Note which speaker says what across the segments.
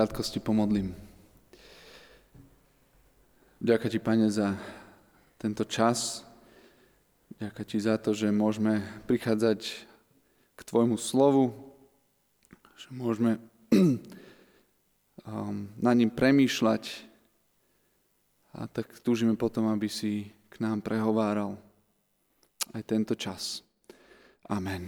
Speaker 1: krátkosti pomodlím. Ďakujem ti, Pane, za tento čas. Ďakujem ti za to, že môžeme prichádzať k tvojmu slovu, že môžeme na ním premýšľať a tak túžime potom, aby si k nám prehováral aj tento čas. Amen.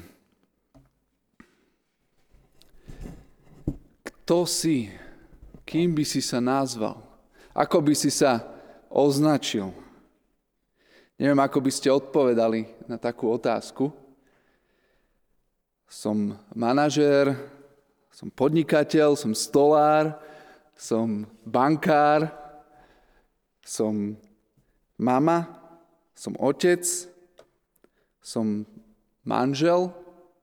Speaker 1: Kto si? Kým by si sa nazval? Ako by si sa označil? Neviem, ako by ste odpovedali na takú otázku. Som manažér, som podnikateľ, som stolár, som bankár, som mama, som otec, som manžel.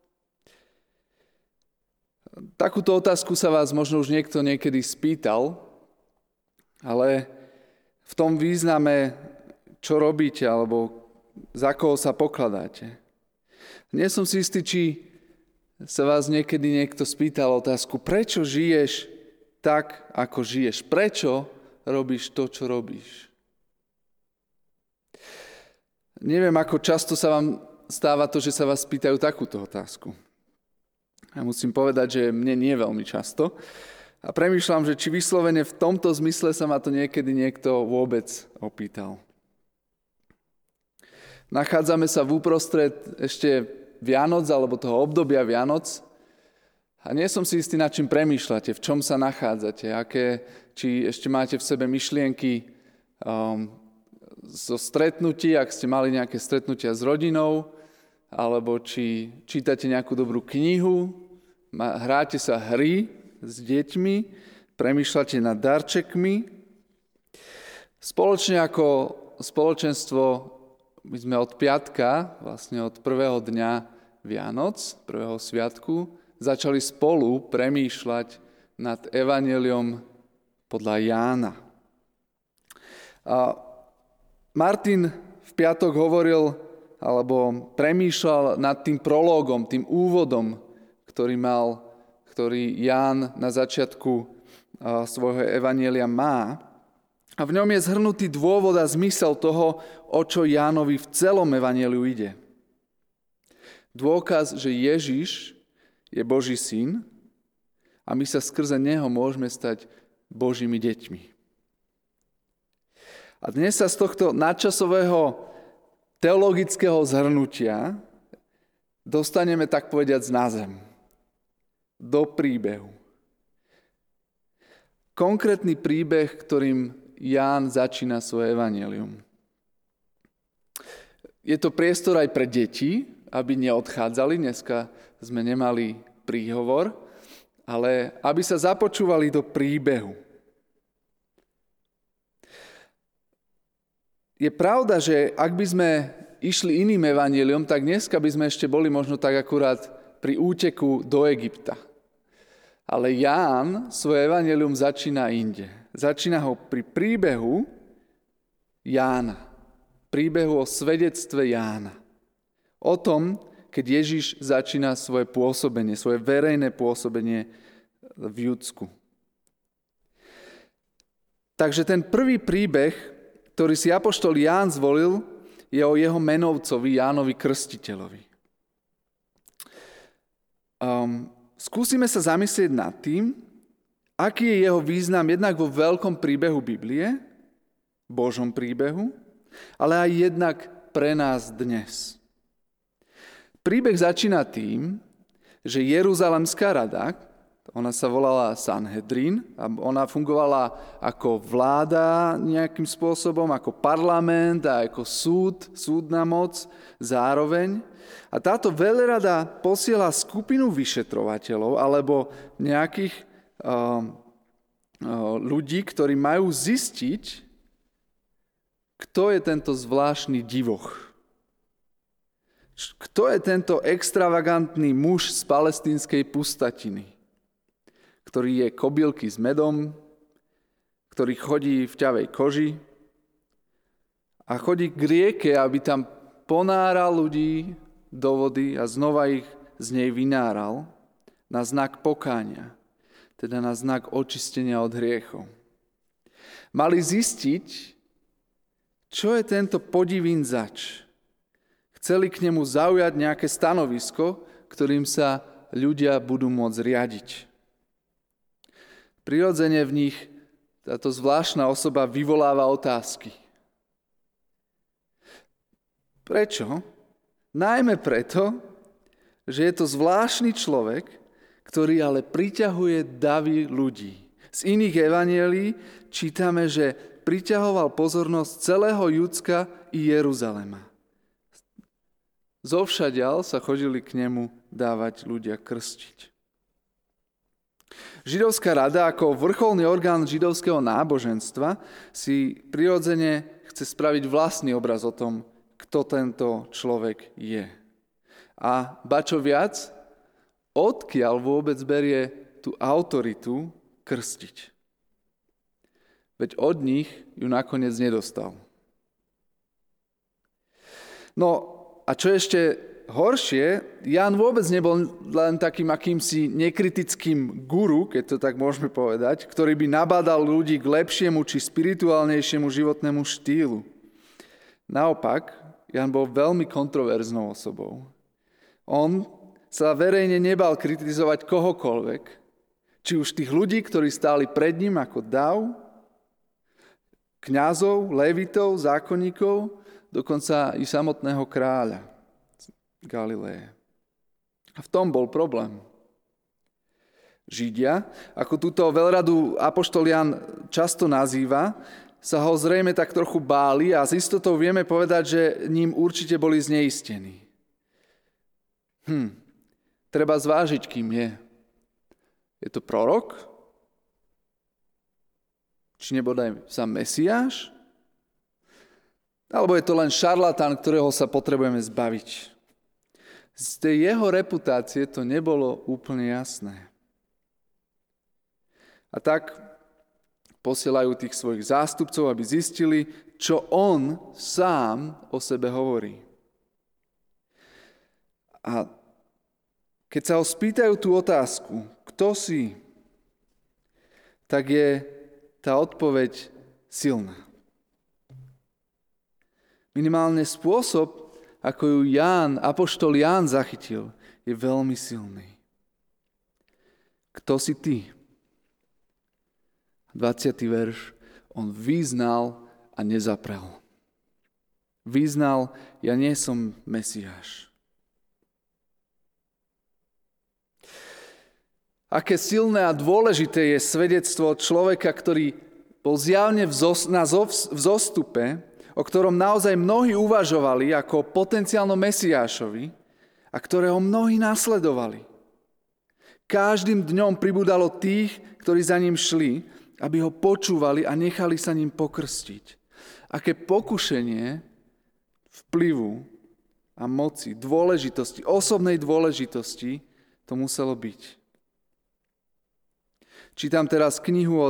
Speaker 1: Takúto otázku sa vás možno už niekedy spýtal, ale v tom význame, čo robíte alebo za koho sa pokladáte. Nie som si istý, či sa vás niekedy niekto spýtal otázku, prečo žiješ tak, ako žiješ? Prečo robíš to, čo robíš? Neviem, ako často sa vám stáva to, že sa vás spýtajú takúto otázku. Ja musím povedať, že mne nie veľmi často. A premýšľam, že či vyslovene v tomto zmysle sa ma to niekedy niekto vôbec opýtal. Nachádzame sa v uprostred ešte Vianoc, alebo toho obdobia Vianoc. A nie som si istý, nad čím premýšľate, v čom sa nachádzate, či ešte máte v sebe myšlienky zo stretnutí, ak ste mali nejaké stretnutia s rodinou, alebo či čítate nejakú dobrú knihu, hráte sa hry s deťmi, premýšľate nad darčekmi. Spoločne ako spoločenstvo my sme od piatka, vlastne od prvého dňa Vianoc, prvého sviatku, začali spolu premýšľať nad evanjeliom podľa Jána. A Martin v piatok hovoril alebo premýšľal nad tým prológom, tým úvodom, ktorý Ján na začiatku svojho evanjelia má. A v ňom je zhrnutý dôvod a zmysel toho, o čo Jánovi v celom evanjeliu ide. Dôkaz, že Ježiš je Boží syn a my sa skrze neho môžeme stať Božími deťmi. A dnes sa z tohto nadčasového teologického zhrnutia dostaneme, tak povediac, na zem. Do príbehu. Konkrétny príbeh, ktorým Ján začína svoje evanjelium. Je to priestor aj pre deti, aby neodchádzali. Dneska sme nemali príhovor, ale aby sa započúvali do príbehu. Je pravda, že ak by sme išli iným evanjeliom, tak dneska by sme ešte boli možno tak akurát pri úteku do Egypta. Ale Ján svoje evanjelium začína inde. Začína ho pri príbehu Jána. Príbehu o svedectve Jána. O tom, keď Ježiš začína svoje pôsobenie, svoje verejné pôsobenie v Judsku. Takže ten prvý príbeh, ktorý si apoštol Ján zvolil, je o jeho menovcovi Jánovi Krstiteľovi. Skúsime sa zamyslieť nad tým, aký je jeho význam jednak vo veľkom príbehu Biblie, Božom príbehu, ale aj jednak pre nás dnes. Príbeh začína tým, že Jeruzalemská rada, ona sa volala Sanhedrin, a ona fungovala ako vláda nejakým spôsobom, ako parlament a ako súdna moc zároveň. A táto veľrada posiela skupinu vyšetrovateľov alebo nejakých ľudí, ktorí majú zistiť, kto je tento zvláštny divoch. Kto je tento extravagantný muž z palestínskej pustatiny, ktorý je kobylky s medom, ktorý chodí v ťavej koži a chodí k rieke, aby tam ponáral ľudí do vody a znova ich z nej vynáral na znak pokánia. teda na znak očistenia od hriechov. Mali zistiť, čo je tento podivín zač. Chceli k nemu zaujať nejaké stanovisko, ktorým sa ľudia budú môcť riadiť. Prirodzene v nich táto zvláštna osoba vyvoláva otázky. Prečo? Najmä preto, že je to zvláštny človek, ktorý ale priťahuje davy ľudí. Z iných evanjelií čítame, že priťahoval pozornosť celého Judska i Jeruzalema. Zovšadiaľ sa chodili k nemu dávať ľudia krstiť. Židovská rada ako vrcholný orgán židovského náboženstva si prirodzene chce spraviť vlastný obraz o tom, kto tento človek je. A ba čo viac, odkiaľ vôbec berie tú autoritu krstiť. Veď od nich ju nakoniec nedostal. No a čo ešte horšie, Ján vôbec nebol len takým akýmsi nekritickým guru, keď to tak môžeme povedať, ktorý by nabádal ľudí k lepšiemu či spirituálnejšiemu životnému štýlu. Naopak, Ján bol veľmi kontroverznou osobou. On sa verejne nebal kritizovať kohokoľvek, či už tých ľudí, ktorí stáli pred ním ako dav, kňazov, levitov, zákonníkov, dokonca i samotného kráľa Galileje. A v tom bol problém. Židia, ako túto veľradu apoštol Ján často nazýva, sa ho zrejme tak trochu báli a s istotou vieme povedať, že ním určite boli zneistení. Treba zvážiť, kým je. Je to prorok? Či nebodaj sám Mesiáš? Alebo je to len šarlatán, ktorého sa potrebujeme zbaviť? Z tej jeho reputácie to nebolo úplne jasné. A tak posielajú tých svojich zástupcov, aby zistili, čo on sám o sebe hovorí. A keď sa ho spýtajú tú otázku, kto si, tak je tá odpoveď silná. Minimálne spôsob, ako ju apoštol Ján zachytil, je veľmi silný. Kto si ty? 20. verš. On vyznal a nezaprel. Vyznal, ja nie som Mesiáš. Aké silné a dôležité je svedectvo človeka, ktorý bol zjavne v vzostupe, o ktorom naozaj mnohí uvažovali ako potenciálnom Mesiášovi a ktorého mnohí nasledovali. Každým dňom pribúdalo tých, ktorí za ním šli, aby ho počúvali a nechali sa ním pokrstiť. Aké pokušenie vplyvu a moci, dôležitosti, osobnej dôležitosti to muselo byť. Čítam teraz knihu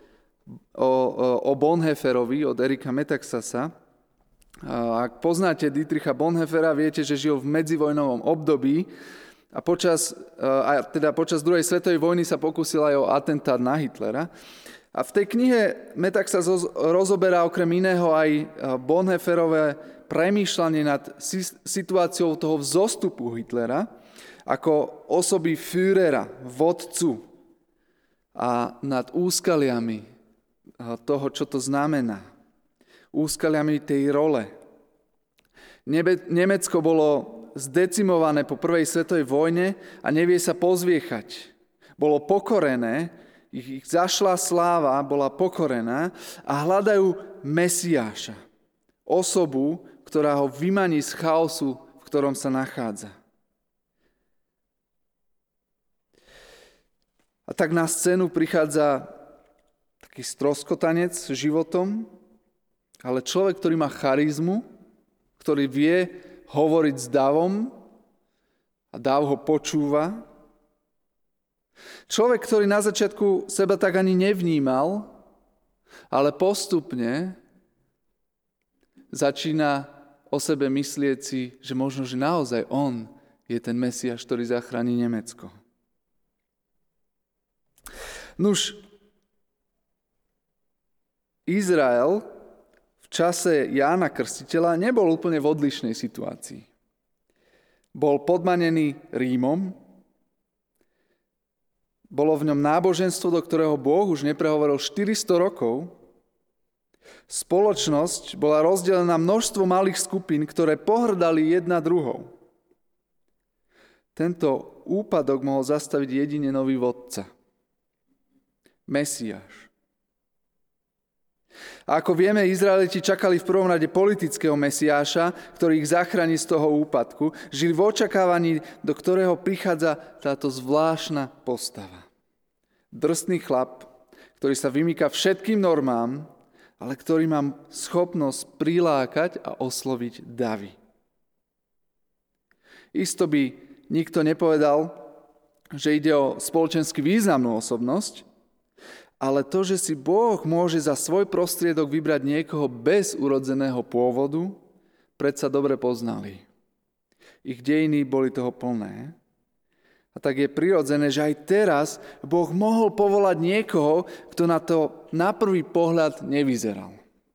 Speaker 1: o Bonhoefferovi od Erika Metaxasa. Ak poznáte Dietricha Bonhoeffera, viete, že žil v medzivojnovom období a počas druhej svetovej vojny sa pokúsil aj o atentát na Hitlera. A v tej knihe Metaxas rozoberá okrem iného aj Bonhoefferové premýšľanie nad situáciou toho vzostupu Hitlera ako osoby Führera, vodcu, a nad úskaliami toho, čo to znamená. Úskaliami tej role. Nemecko bolo zdecimované po prvej svetovej vojne a nevie sa pozviechať. Bolo pokorené, ich zašla sláva, bola pokorená a hľadajú Mesiáša. Osobu, ktorá ho vymaní z chaosu, v ktorom sa nachádza. A tak na scénu prichádza taký stroskotanec s životom, ale človek, ktorý má charizmu, ktorý vie hovoriť s davom a dáv ho počúva. Človek, ktorý na začiatku seba tak ani nevnímal, ale postupne začína o sebe myslieť si, že možno, že naozaj on je ten Mesiáš, ktorý zachráni Nemecko. Nuž, Izrael v čase Jána Krstiteľa nebol úplne v odlišnej situácii. Bol podmanený Rímom, bolo v ňom náboženstvo, do ktorého Boh už neprehovoril 400 rokov. Spoločnosť bola rozdelená na množstvo malých skupín, ktoré pohrdali jedna druhou. Tento úpadok mohol zastaviť jedine nový vodca. Mesiáš. A ako vieme, Izraeliti čakali v prvom rade politického Mesiáša, ktorý ich zachráni z toho úpadku. Žili v očakávaní, do ktorého prichádza táto zvláštna postava. Drsný chlap, ktorý sa vymýka všetkým normám, ale ktorý má schopnosť prilákať a osloviť davy. Isto by nikto nepovedal, že ide o spoločensky významnú osobnosť, ale to, že si Boh môže za svoj prostriedok vybrať niekoho bez urodzeného pôvodu, predsa dobre poznali. Ich dejiny boli toho plné. A tak je prirodzené, že aj teraz Boh mohol povolať niekoho, kto na to na prvý pohľad nevyzeral.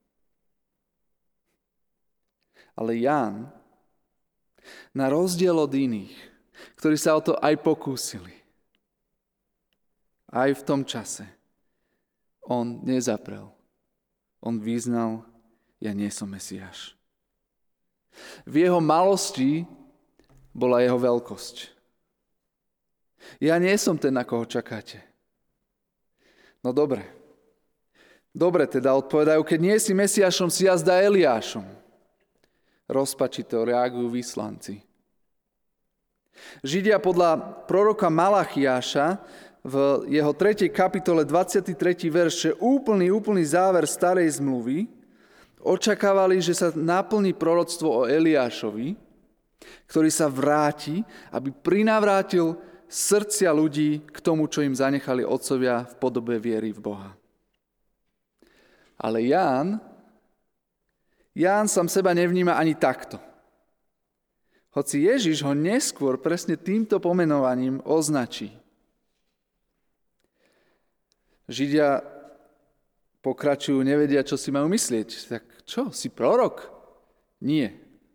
Speaker 1: Ale Ján, na rozdiel od iných, ktorí sa o to aj pokúsili, aj v tom čase, on nezaprel. On vyznal, ja nie som Mesiáš. V jeho malosti bola jeho veľkosť. Ja nie som ten, na koho čakáte. No dobre. Dobre teda odpovedajú, keď nie si Mesiášom, si jazda Eliášom. Rozpačito reagujú vyslanci. Židia podľa proroka Malachiáša v jeho 3. kapitole 23. verše úplný záver starej zmluvy, očakávali, že sa naplní proroctvo o Eliášovi, ktorý sa vráti, aby prinavrátil srdcia ľudí k tomu, čo im zanechali otcovia v podobe viery v Boha. Ale Ján sám seba nevníma ani takto. Hoci Ježiš ho neskôr presne týmto pomenovaním označí. Židia pokračujú, nevedia, čo si majú myslieť. Tak čo, si prorok? Nie.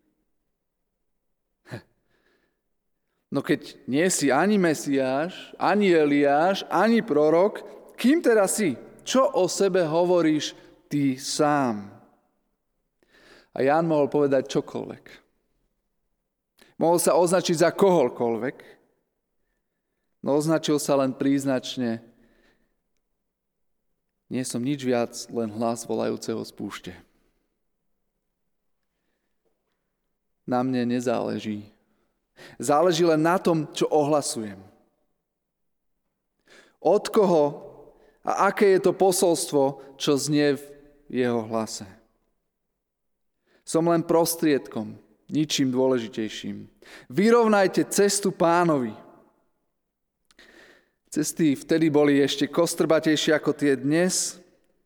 Speaker 1: No keď nie si ani Mesiáš, ani Eliáš, ani prorok, kým teda si? Čo o sebe hovoríš ty sám? A Ján mohol povedať čokoľvek. Mohol sa označiť za kohoľkoľvek, no označil sa len príznačne: nie som nič viac, len hlas volajúceho z púšte. Na mne nezáleží. Záleží len na tom, čo ohlasujem. Od koho a aké je to posolstvo, čo znie v jeho hlase. Som len prostriedkom, ničím dôležitejším. Vyrovnajte cestu Pánovi. Cesty vtedy boli ešte kostrbatejšie ako tie dnes.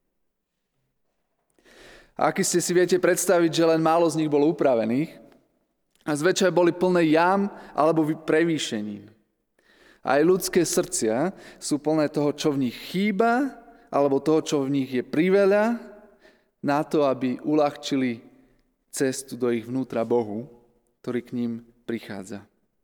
Speaker 1: A aký ste si viete predstaviť, že len málo z nich bolo upravených a zväčša boli plné jam alebo prevýšenín. Aj ľudské srdcia sú plné toho, čo v nich chýba, alebo toho, čo v nich je priveľa, na to, aby uľahčili cestu do ich vnútra Bohu, ktorý k ním prichádza.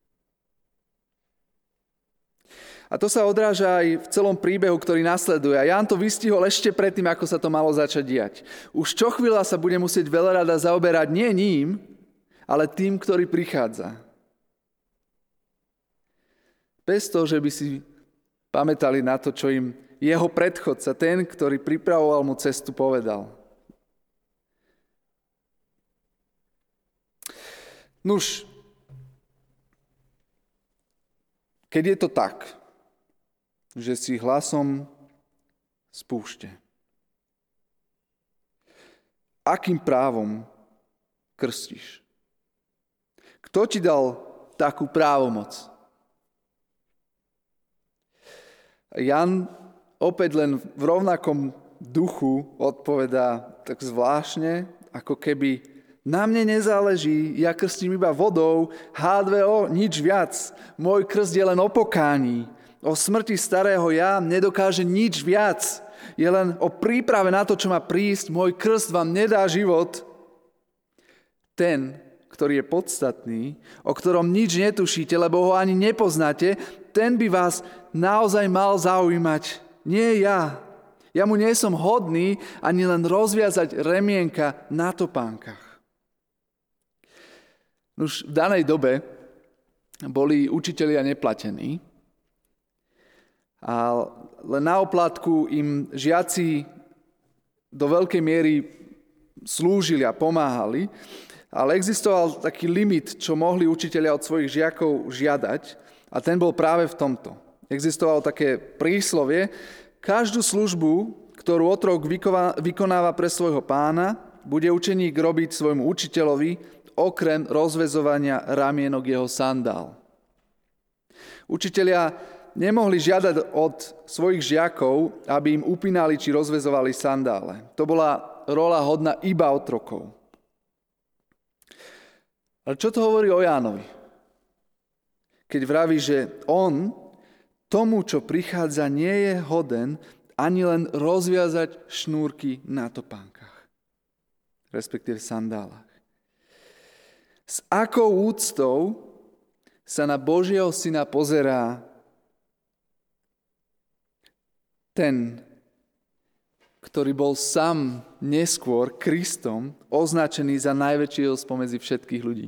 Speaker 1: A to sa odráža aj v celom príbehu, ktorý nasleduje. A Ján to vystihol ešte predtým, ako sa to malo začať diať. Už čo chvíľa sa bude musieť veľa rada zaoberať nie ním, ale tým, ktorý prichádza. Bez toho, že by si pamätali na to, čo im jeho predchodca, ten, ktorý pripravoval mu cestu, povedal. Nuž, keď je to tak, že si hlasom z púšte, akým právom krstíš? Kto ti dal takú právomoc? Jan opäť len v rovnakom duchu odpovedá tak zvláštne, ako keby: na mne nezáleží, ja krstím iba vodou, H2O, nič viac. Môj krst je len o pokání. o smrti starého ja, nedokáže nič viac. Je len o príprave na to, čo má prísť. Môj krst vám nedá život. Ten, ktorý je podstatný, o ktorom nič netušíte, lebo ho ani nepoznáte, ten by vás naozaj mal zaujímať. Nie ja. Ja mu nie som hodný ani len rozviazať remienka na topánkach. Už v danej dobe boli učitelia neplatení, ale na oplatku im žiaci do veľkej miery slúžili a pomáhali, ale existoval taký limit, čo mohli učitelia od svojich žiakov žiadať, a ten bol práve v tomto. Existovalo také príslovie: každú službu, ktorú otrok vykonáva pre svojho pána, bude učeník robiť svojmu učiteľovi, okrem rozväzovania ramienok jeho sandál. Učitelia nemohli žiadať od svojich žiakov, aby im upínali či rozväzovali sandále. To bola rola hodná iba otrokov. Ale čo to hovorí o Jánovi? Keď vraví, že on tomu, čo prichádza, nie je hoden ani len rozviazať šnúrky na topánkach, respektíve sandálach. S akou úctou sa na Božieho syna pozerá ten, ktorý bol sám neskôr Kristom označený za najväčšieho spomedzi všetkých ľudí.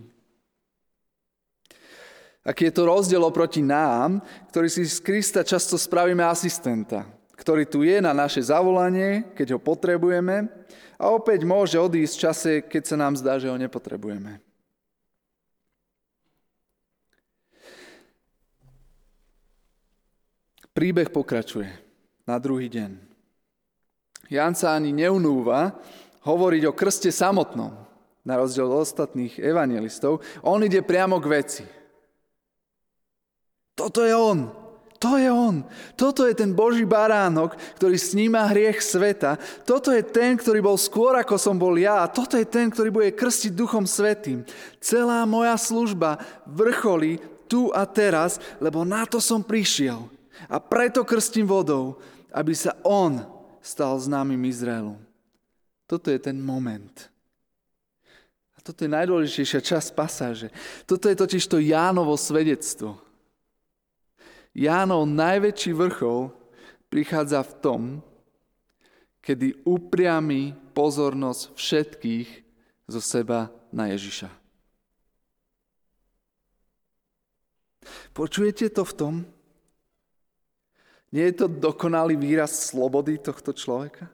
Speaker 1: Aký je to rozdiel oproti nám, ktorí si z Krista často spravíme asistenta, ktorý tu je na naše zavolanie, keď ho potrebujeme, a opäť môže odísť v čase, keď sa nám zdá, že ho nepotrebujeme. Príbeh pokračuje na druhý deň. Ján sa ani neunúva hovoriť o krste samotnom, na rozdiel od ostatných evanjelistov. On ide priamo k veci. Toto je on. To je on. Toto je ten Boží baránok, ktorý sníma hriech sveta. Toto je ten, ktorý bol skôr, ako som bol ja. A toto je ten, ktorý bude krstiť Duchom Svätým. Celá moja služba vrcholí tu a teraz, lebo na to som prišiel. A preto krstím vodou, aby sa on stal známym Izraelu. Toto je ten moment. A toto je najdôležitejšia časť pasáže. Toto je totiž to Jánovo svedectvo. Jánov najväčší vrchol prichádza v tom, kedy upriami pozornosť všetkých zo seba na Ježiša. Počujete to v tom? Nie je to dokonalý výraz slobody tohto človeka?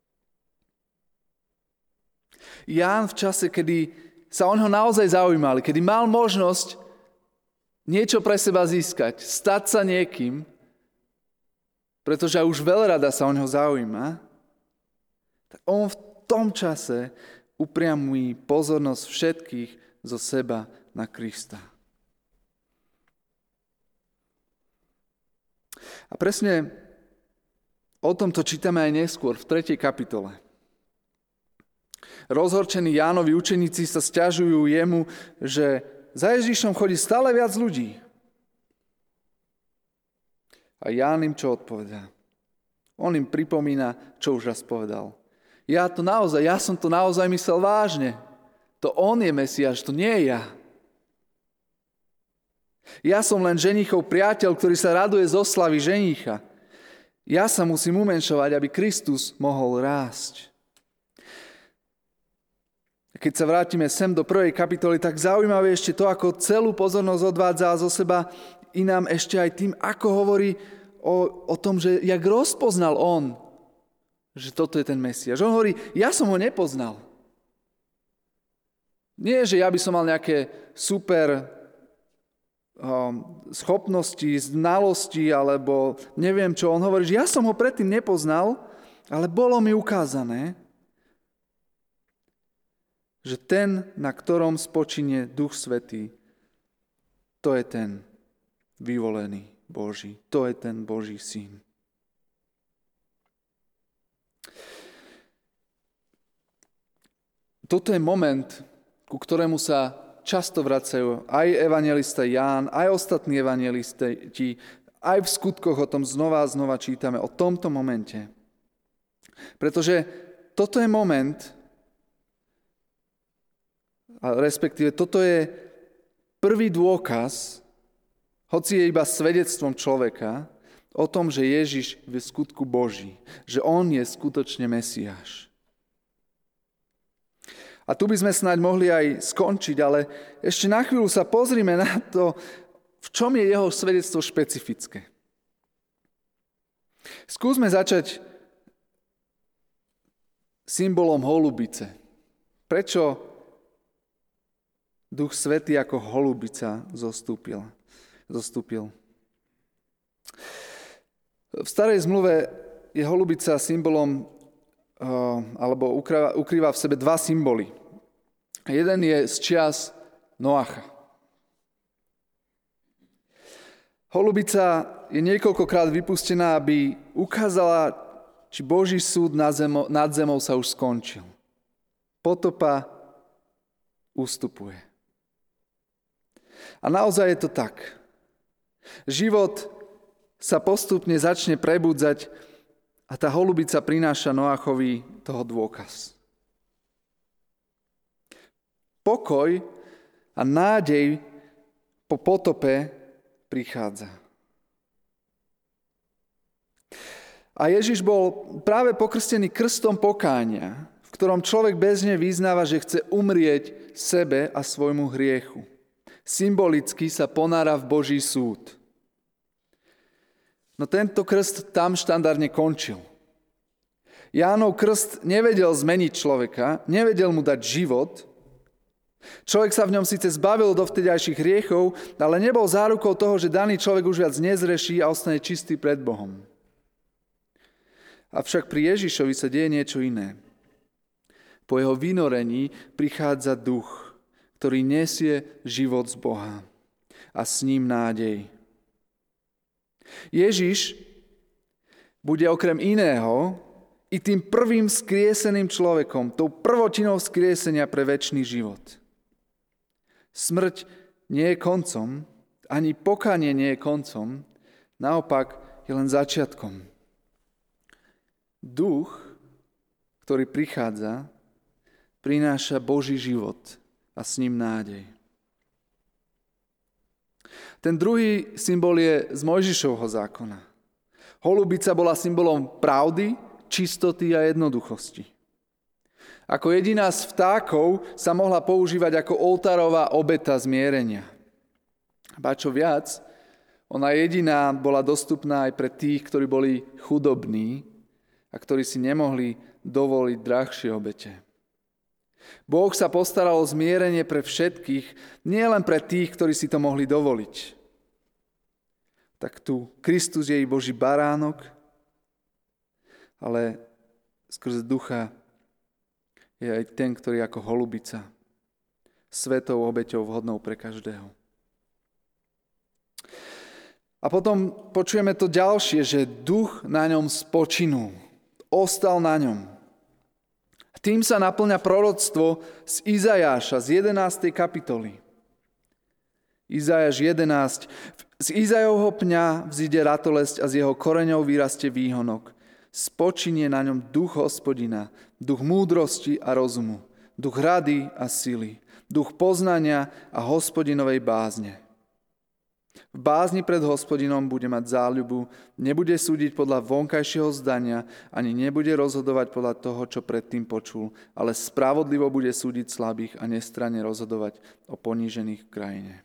Speaker 1: Ján v čase, kedy sa o ňo naozaj zaujímali, kedy mal možnosť niečo pre seba získať, stať sa niekým, pretože už veľrada sa o ňo zaujíma, tak on v tom čase upriamuje pozornosť všetkých zo seba na Krista. A presne o tomto čítame aj neskôr, v 3. kapitole. Rozhorčení Jánovi učeníci sa sťažujú jemu, že za Ježišom chodí stále viac ľudí. A Ján im čo odpovedá? On im pripomína, čo už raz povedal. Ja som to naozaj myslel vážne. To on je Mesiáš, to nie ja. Ja som len ženichov priateľ, ktorý sa raduje zo slavy ženicha. Ja sa musím umenšovať, aby Kristus mohol rásť. Keď sa vrátime sem do 1. kapitoly, tak zaujímavé ešte to, ako celú pozornosť odvádza zo seba inám ešte aj tým, ako hovorí o tom, že jak rozpoznal on, že toto je ten Mesiáš. On hovorí, ja som ho nepoznal. Nie, že ja by som mal nejaké super schopnosti, znalosti, alebo neviem čo. On hovorí, že ja som ho predtým nepoznal, ale bolo mi ukázané, že ten, na ktorom spočinie Duch Svätý, to je ten vyvolený Boží, to je ten Boží syn. Toto je moment, ku ktorému sa často vracajú aj evanjelista Ján, aj ostatní evanjelisti, Aj v skutkoch o tom znova a znova čítame, o tomto momente. Pretože toto je moment, respektíve toto je prvý dôkaz, hoci je iba svedectvom človeka, o tom, že Ježiš je v skutku Boží, že on je skutočne Mesiáš. A tu by sme snáď mohli aj skončiť, ale ešte na chvíľu sa pozrime na to, v čom je jeho svedectvo špecifické. Skúsme začať symbolom holubice. Prečo Duch Svätý ako holubica zostúpil? V starej zmluve je holubica symbolom, alebo ukrýva v sebe dva symboly. Jeden je z čias Noacha. Holubica je niekoľkokrát vypustená, aby ukázala, či Boží súd nad zemou sa už skončil. Potopa ustupuje. A naozaj je to tak. Život sa postupne začne prebudzať a tá holubica prináša Noachovi toho dôkaz. Pokoj a nádej po potope prichádza. A Ježiš bol práve pokrstený krstom pokánia, v ktorom človek bežne vyznáva, že chce umrieť sebe a svojmu hriechu. Symbolicky sa ponára v Boží súd. No tento krst tam štandardne končil. Jánov krst nevedel zmeniť človeka, nevedel mu dať život. Človek sa v ňom síce zbavil dovtedajších hriechov, ale nebol zárukou toho, že daný človek už viac nezreší a ostane čistý pred Bohom. Avšak pri Ježišovi sa deje niečo iné. Po jeho vynorení prichádza duch, ktorý nesie život z Boha a s ním nádej. Ježiš bude okrem iného i tým prvým skrieseným človekom, tou prvotinou skriesenia pre večný život. Smrť nie je koncom, ani pokánie nie je koncom, naopak je len začiatkom. Duch, ktorý prichádza, prináša Boží život a s ním nádej. Ten druhý symbol je z Mojžišovho zákona. Holubica bola symbolom pravdy, čistoty a jednoduchosti. Ako jediná z vtákov sa mohla používať ako oltárová obeta zmierenia. Ba čo viac, ona jediná bola dostupná aj pre tých, ktorí boli chudobní a ktorí si nemohli dovoliť drahšie obete. Boh sa postaral o zmierenie pre všetkých, nie len pre tých, ktorí si to mohli dovoliť. Tak tu Kristus je i Boží baránok, ale skrze ducha je aj ten, ktorý je ako holubica, svetou obeťou vhodnou pre každého. A potom počujeme to ďalšie, že duch na ňom spočinul, ostal na ňom. Tým sa naplňa proroctvo z Izajáša, z 11. kapitoly. Izajáš 11. Z Izajovho pňa vzíde ratolesť a z jeho koreňov vyrastie výhonok. Spočinie na ňom duch Hospodina, duch múdrosti a rozumu, duch rady a sily, duch poznania a Hospodinovej bázne. V bázni pred Hospodinom bude mať záľubu, nebude súdiť podľa vonkajšieho zdania, ani nebude rozhodovať podľa toho, čo predtým počul, ale spravodlivo bude súdiť slabých a nestranne rozhodovať o ponížených v krajine.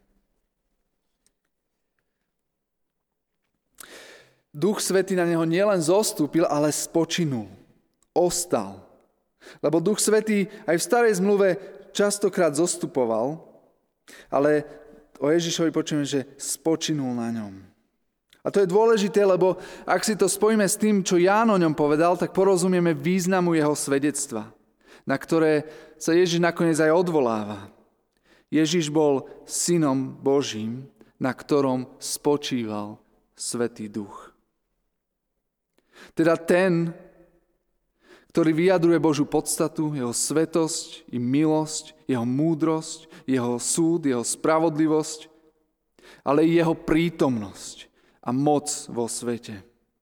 Speaker 1: Duch Svätý na neho nielen zostúpil, ale spočinul, ostal. Lebo Duch Svätý aj v starej zmluve častokrát zostupoval, ale o Ježišovi počujeme, že spočinul na ňom. A to je dôležité, lebo ak si to spojíme s tým, čo Ján o ňom povedal, tak porozumieme významu jeho svedectva, na ktoré sa Ježiš nakoniec aj odvoláva. Ježiš bol synom Božím, na ktorom spočíval Svätý Duch. Teda ten, ktorý vyjadruje Božiu podstatu, jeho svetosť i milosť, jeho múdrosť, jeho súd, jeho spravodlivosť, ale i jeho prítomnosť a moc vo svete.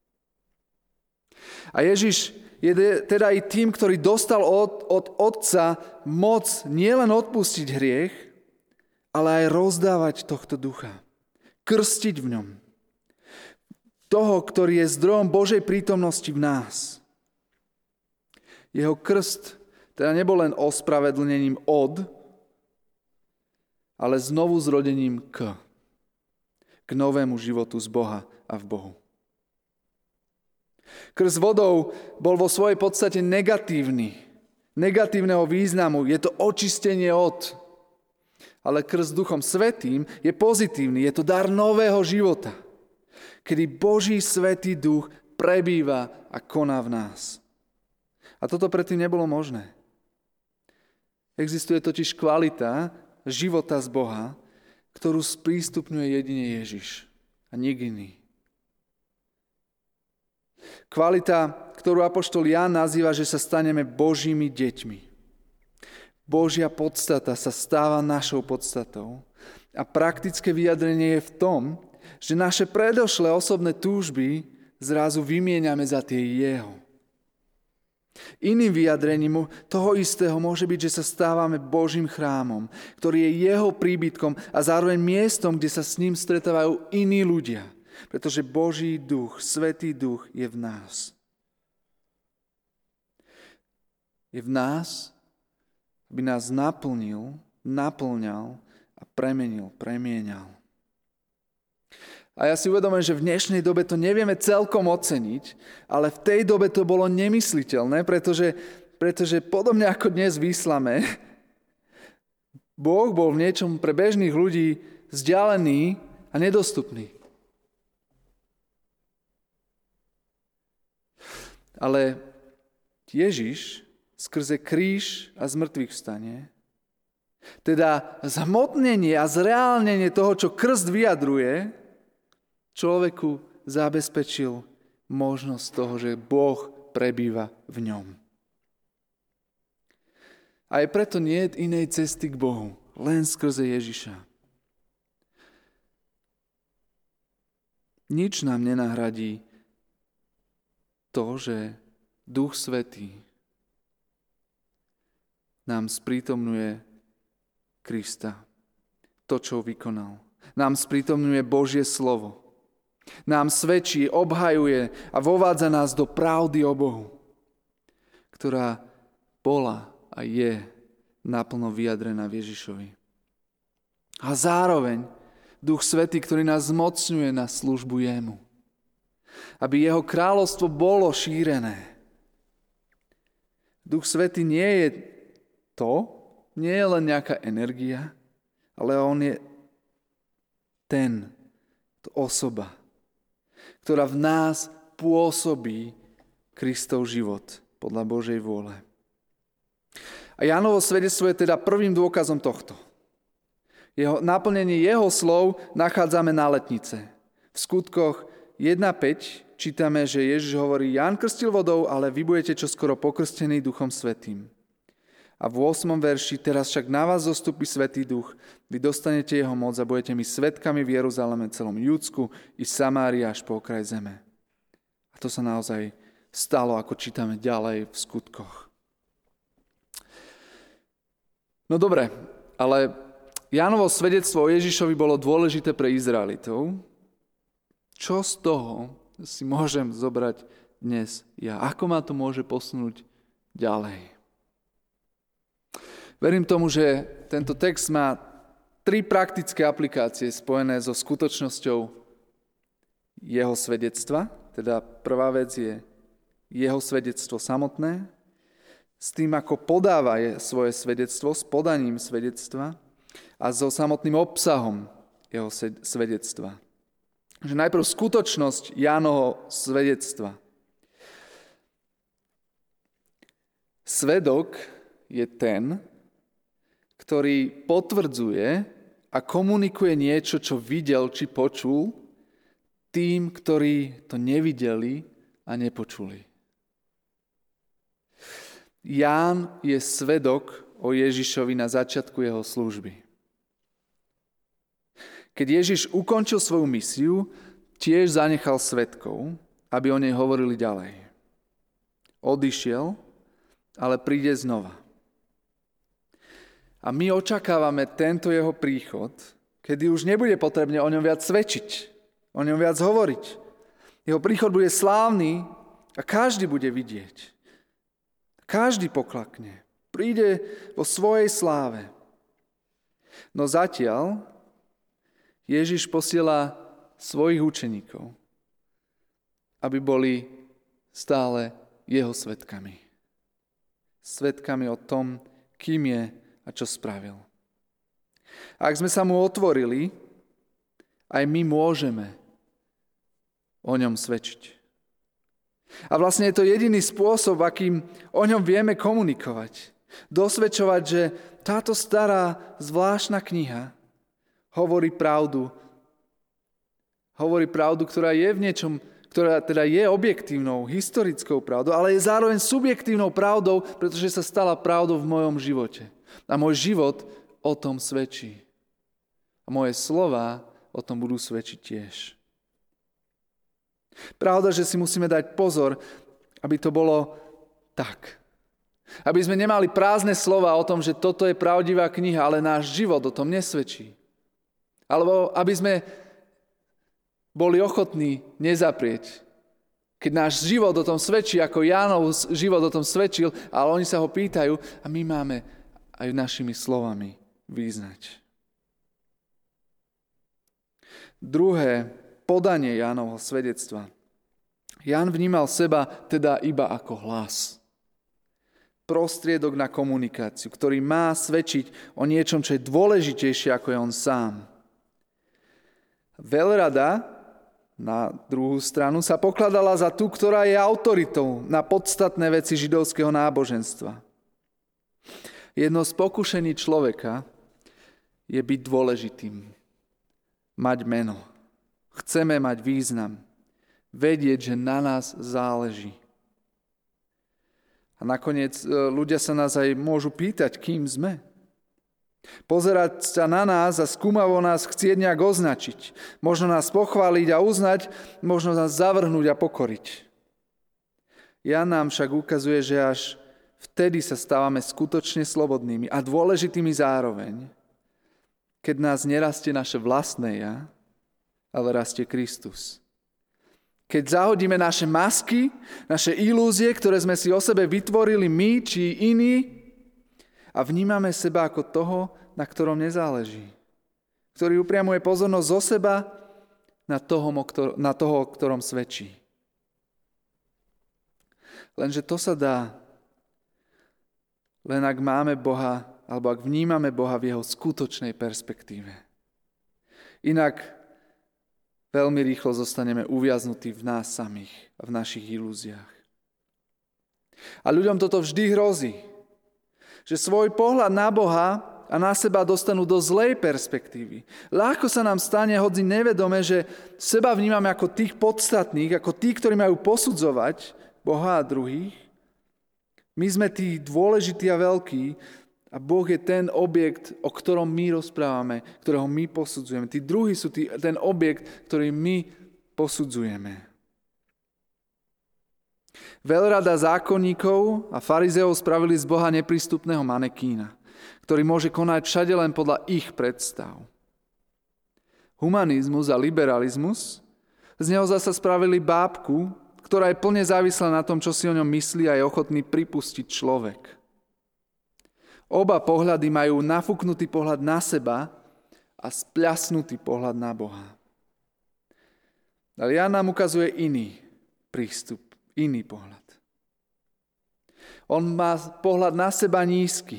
Speaker 1: A Ježiš je teda i tým, ktorý dostal od Otca moc nielen odpustiť hriech, ale aj rozdávať tohto ducha. Krstiť v ňom. Toho, ktorý je zdrojom Božej prítomnosti v nás. Jeho krst teda nebol len ospravedlnením od, ale znovu zrodením k novému životu z Boha a v Bohu. Krst vodou bol vo svojej podstate negatívneho významu. Je to očistenie od. Ale krst Duchom Svätým je pozitívny. Je to dar nového života, kedy Boží Svätý Duch prebýva a koná v nás. A toto predtým nebolo možné. Existuje totiž kvalita života z Boha, ktorú sprístupňuje jedine Ježiš a nik iný. Kvalita, ktorú apoštol Ján nazýva, že sa staneme Božími deťmi. Božia podstata sa stáva našou podstatou a praktické vyjadrenie je v tom, že naše predošlé osobné túžby zrazu vymieňame za tie jeho. Iným vyjadrením toho istého môže byť, že sa stávame Božím chrámom, ktorý je jeho príbytkom a zároveň miestom, kde sa s ním stretávajú iní ľudia, pretože Boží duch, Svätý Duch je v nás. Je v nás, aby nás naplňal a premieňal. A ja si uvedomujem, že v dnešnej dobe to nevieme celkom oceniť, ale v tej dobe to bolo nemysliteľné, pretože podobne ako dnes vyslame, Boh bol v niečom pre bežných ľudí vzdialený a nedostupný. Ale Ježiš skrze kríž a zmrtvých vstanie, teda zhmotnenie a zreálnenie toho, čo krst vyjadruje, človeku zabezpečil možnosť toho, že Boh prebýva v ňom. Aj preto nie je inej cesty k Bohu, len skrze Ježiša. Nič nám nenahradí to, že Duch Svätý nám sprítomňuje Krista, to, čo vykonal. Nám sprítomňuje Božie slovo. Nám svedčí, obhajuje a vovádza nás do pravdy o Bohu, ktorá bola a je naplno vyjadrená v Ježišovi. A zároveň Duch Svätý, ktorý nás zmocňuje na službu jemu, aby jeho kráľovstvo bolo šírené. Duch Svätý nie je len nejaká energia, ale on je osoba, ktorá v nás pôsobí Kristov život podľa Božej vôle. A Jánovo svedectvo je teda prvým dôkazom tohto. Naplnenie jeho slov nachádzame na letnice. V skutkoch 1.5 čítame, že Ježiš hovorí: Ján krstil vodou, ale vy budete čoskoro pokrstení Duchom Svätým. A v 8. verši: teraz však na vás zostupí Svätý Duch, vy dostanete jeho moc a budete mi svedkami v Jeruzaleme, celom Júdsku i Samárii až po okraj zeme. A to sa naozaj stalo, ako čítame ďalej v skutkoch. No dobre, ale Jánovo svedectvo o Ježišovi bolo dôležité pre Izraelitov. Čo z toho si môžem zobrať dnes ja? Ako ma to môže posunúť ďalej? Verím tomu, že tento text má 3 praktické aplikácie spojené so skutočnosťou jeho svedectva. Teda prvá vec je jeho svedectvo samotné, s tým, ako podáva svoje svedectvo, s podaním svedectva a so samotným obsahom jeho svedectva. Že najprv skutočnosť Jánovho svedectva. Svedok je ten, ktorý potvrdzuje a komunikuje niečo, čo videl či počul tým, ktorí to nevideli a nepočuli. Ján je svedok o Ježišovi na začiatku jeho služby. Keď Ježiš ukončil svoju misiu, tiež zanechal svedkov, aby o nej hovorili ďalej. Odišiel, ale príde znova. A my očakávame tento jeho príchod, kedy už nebude potrebné o ňom viac svedčiť, o ňom viac hovoriť. Jeho príchod bude slávny a každý bude vidieť. Každý poklakne. Príde vo svojej sláve. No zatiaľ Ježiš posiela svojich učeníkov, aby boli stále jeho svedkami. Svedkami o tom, kým je a čo spravil. A ak sme sa mu otvorili, aj my môžeme o ňom svedčiť. A vlastne je to jediný spôsob, akým o ňom vieme komunikovať. Dosvedčovať, že táto stará zvláštna kniha hovorí pravdu, ktorá je v niečom, ktorá teda je objektívnou, historickou pravdou, ale je zároveň subjektívnou pravdou, pretože sa stala pravdou v mojom živote. A môj život o tom svedčí. A moje slová o tom budú svedčiť tiež. Pravda, že si musíme dať pozor, aby to bolo tak. Aby sme nemali prázdne slova o tom, že toto je pravdivá kniha, ale náš život o tom nesvedčí. Alebo aby sme boli ochotní nezaprieť. Keď náš život o tom svedčí, ako Jánov život o tom svedčil, ale oni sa ho pýtajú a my máme aj našimi slovami vyznať. Druhé podanie Jánovho svedectva. Ján vnímal seba teda iba ako hlas. Prostriedok na komunikáciu, ktorý má svedčiť o niečom, čo je dôležitejšie, ako je on sám. Veľrada, na druhú stranu, sa pokladala za tú, ktorá je autoritou na podstatné veci židovského náboženstva. Jedno z pokušení človeka je byť dôležitým, mať meno. Chceme mať význam, vedieť, že na nás záleží. A nakoniec ľudia sa nás aj môžu pýtať, kým sme. Pozerať sa na nás a skúmavo nás chcieť nejak označiť. Možno nás pochváliť a uznať, možno nás zavrhnúť a pokoriť. Ján nám však ukazuje, že až vtedy sa stávame skutočne slobodnými a dôležitými zároveň, keď nás nerastie naše vlastné ja, ale rastie Kristus. Keď zahodíme naše masky, naše ilúzie, ktoré sme si o sebe vytvorili my či iní a vnímame seba ako toho, na ktorom nezáleží. Ktorý upriamuje pozornosť zo seba na toho, o ktorom svedčí. Lenže to sa dá len ak máme Boha, alebo ak vnímame Boha v jeho skutočnej perspektíve. Inak veľmi rýchlo zostaneme uviaznutí v nás samých a v našich ilúziách. A ľuďom toto vždy hrozí, že svoj pohľad na Boha a na seba dostanú do zlej perspektívy. Ľahko sa nám stane, hoci nevedome, že seba vnímame ako tých podstatných, ako tí, ktorí majú posudzovať Boha a druhých. My sme tí dôležití a veľkí a Boh je ten objekt, o ktorom my rozprávame, ktorého my posudzujeme. Tí druhí sú ten objekt, ktorý my posudzujeme. Veľrada zákonníkov a farizeov spravili z Boha neprístupného manekína, ktorý môže konať všade len podľa ich predstav. Humanizmus a liberalizmus z neho zasa spravili bábku, ktorá je plne závislá na tom, čo si o ňom myslí a je ochotný pripustiť človek. Oba pohľady majú nafúknutý pohľad na seba a spľasnutý pohľad na Boha. Ale Ján nám ukazuje iný prístup, iný pohľad. On má pohľad na seba nízky.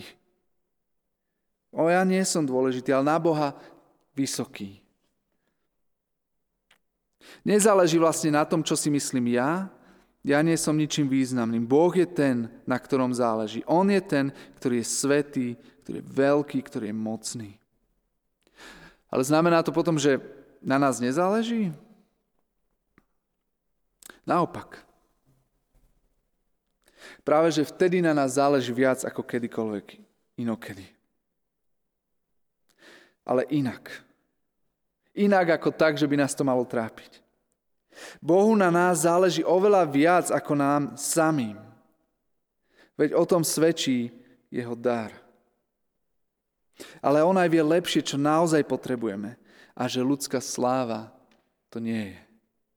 Speaker 1: Ja nie som dôležitý, ale na Boha vysoký. Nezáleží vlastne na tom, čo si myslím ja. Ja nie som ničím významným. Boh je ten, na ktorom záleží. On je ten, ktorý je svätý, ktorý je veľký, ktorý je mocný. Ale znamená to potom, že na nás nezáleží? Naopak. Práve, že vtedy na nás záleží viac ako kedykoľvek inokedy. Ale inak. Inak ako tak, že by nás to malo trápiť.
Speaker 2: Bohu na nás záleží oveľa viac ako nám samým. Veď o tom svedčí jeho dar. Ale on aj vie lepšie, čo naozaj potrebujeme a že ľudská sláva to nie je.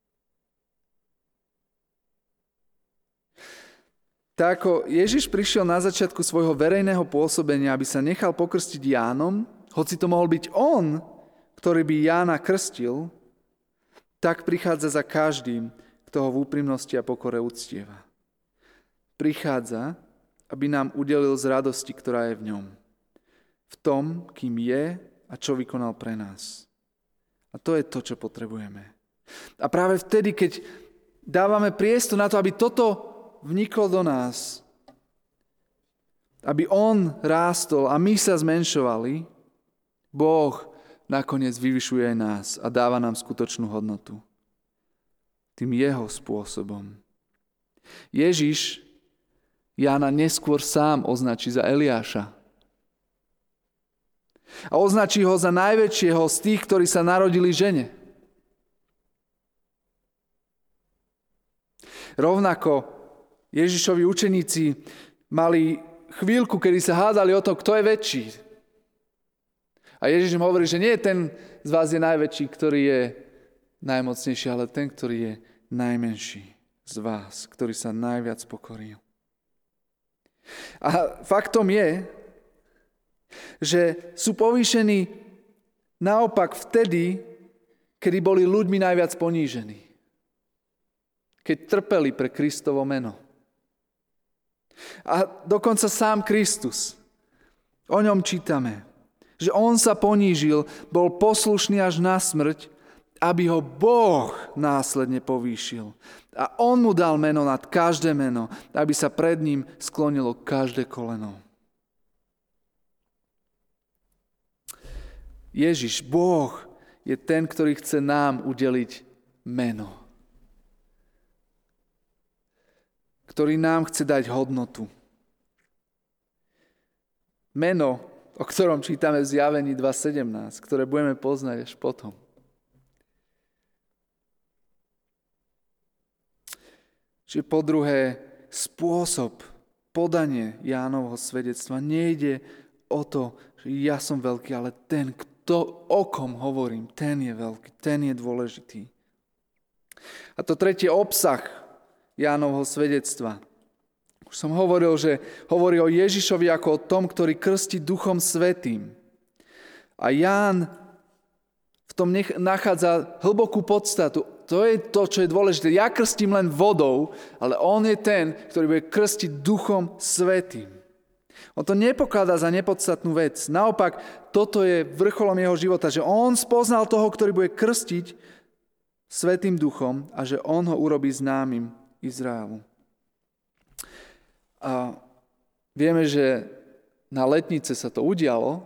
Speaker 2: Tak ako Ježiš prišiel na začiatku svojho verejného pôsobenia, aby sa nechal pokrstiť Jánom, hoci to mohol byť on, ktorý by Jána krstil, tak prichádza za každým, kto ho v úprimnosti a pokore uctieva. Prichádza, aby nám udelil z radosti, ktorá je v ňom. V tom, kým je a čo vykonal pre nás. A to je to, čo potrebujeme. A práve vtedy, keď dávame priestor na to, aby toto vniklo do nás, aby on rástol a my sa zmenšovali, Boh nakoniec vyvyšuje aj nás a dáva nám skutočnú hodnotu. Tým jeho spôsobom. Ježiš Jána neskôr sám označí za Eliáša. A označí ho za najväčšieho z tých, ktorí sa narodili žene. Rovnako Ježišovi učeníci mali chvíľku, kedy sa hádali o to, kto je väčší. A Ježiš im hovorí, že nie ten z vás je najväčší, ktorý je najmocnejší, ale ten, ktorý je najmenší z vás, ktorý sa najviac pokoril. A faktom je, že sú povýšení naopak vtedy, kedy boli ľuďmi najviac ponížení. Keď trpeli pre Kristovo meno. A dokonca sám Kristus. O ňom čítame, že on sa ponížil, bol poslušný až na smrť, aby ho Boh následne povýšil. A on mu dal meno nad každé meno, aby sa pred ním sklonilo každé koleno. Ježiš, Boh, je ten, ktorý chce nám udeliť meno. Ktorý nám chce dať hodnotu. Meno, o ktorom čítame v Zjavení 2.17, ktoré budeme poznať až potom. Čiže po druhé, spôsob, podanie Jánovho svedectva nejde o to, že ja som veľký, ale ten, o kom hovorím, ten je veľký, ten je dôležitý. A to tretie, obsah Jánovho svedectva. Už som hovoril, že hovorí o Ježišovi ako o tom, ktorý krstí Duchom Svätým. A Ján v tom nachádza hlbokú podstatu. To je to, čo je dôležité. Ja krstím len vodou, ale on je ten, ktorý bude krstiť Duchom Svätým. On to nepokladá za nepodstatnú vec. Naopak, toto je vrcholom jeho života, že on spoznal toho, ktorý bude krstiť Svätým Duchom a že on ho urobí známym Izraelu. A vieme, že na letnice sa to udialo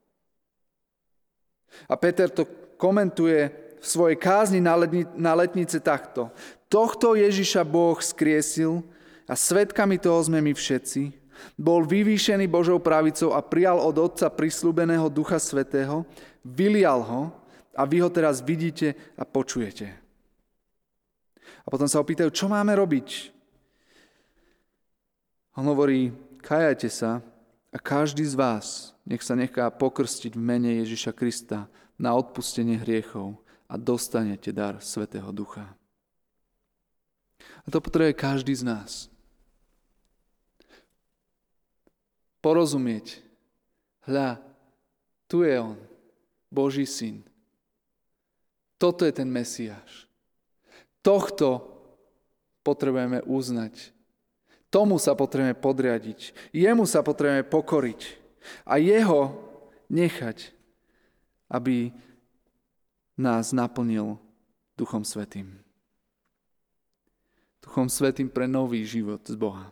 Speaker 2: a Peter to komentuje v svojej kázni na letnice takto. Tohto Ježiša Boh skriesil a svedkami toho sme my všetci. Bol vyvýšený Božou pravicou a prijal od Otca prisľúbeného Ducha Svätého, vylial ho a vy ho teraz vidíte a počujete. A potom sa opýtajú, čo máme robiť? On hovorí, kajajte sa a každý z vás nech sa nechá pokrstiť v mene Ježiša Krista na odpustenie hriechov a dostanete dar Svätého Ducha. A to potrebuje každý z nás. Porozumieť. Hľa, tu je on, Boží syn. Toto je ten Mesiáš. Tohto potrebujeme uznať. Tomu sa potrebujeme podriadiť. Jemu sa potrebujeme pokoriť. A jeho nechať, aby nás naplnil Duchom Svätým. Duchom Svätým pre nový život z Boha.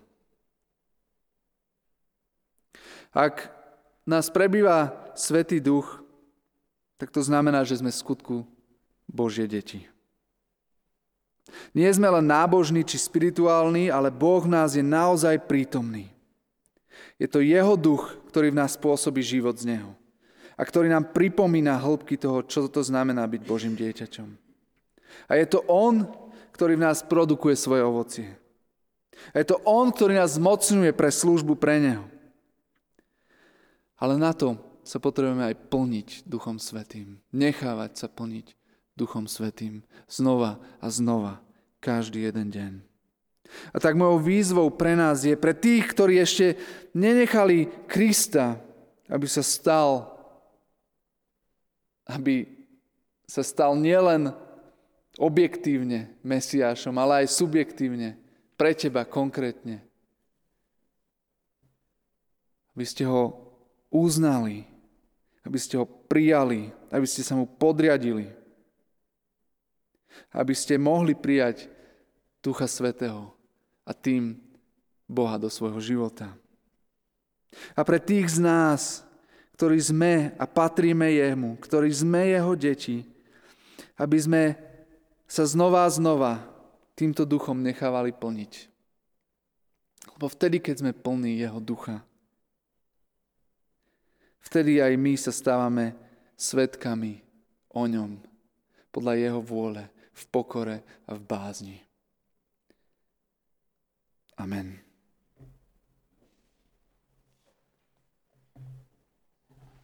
Speaker 2: Ak nás prebýva Svätý Duch, tak to znamená, že sme v skutku Božie deti. Nie sme len nábožní či spirituálni, ale Boh v nás je naozaj prítomný. Je to jeho duch, ktorý v nás pôsobí život z neho a ktorý nám pripomína hĺbky toho, čo to znamená byť Božím dieťaťom. A je to on, ktorý v nás produkuje svoje ovocie. A je to on, ktorý nás zmocňuje pre službu pre neho. Ale na to sa potrebujeme aj plniť Duchom Svätým. Nechávať sa plniť Duchom Svätým znova a znova, každý jeden deň. A tak mojou výzvou pre nás je, pre tých, ktorí ešte nenechali Krista, aby sa stal nielen objektívne Mesiášom, ale aj subjektívne, pre teba konkrétne. Aby ste ho uznali, aby ste ho prijali, aby ste sa mu podriadili, aby ste mohli prijať Ducha Svätého a tým Boha do svojho života. A pre tých z nás, ktorí sme a patríme jemu, ktorí sme jeho deti, aby sme sa znova a znova týmto duchom nechávali plniť. Lebo vtedy, keď sme plní jeho ducha, vtedy aj my sa stávame svedkami o ňom, podľa jeho vôle, v pokore a v bázni. Amen.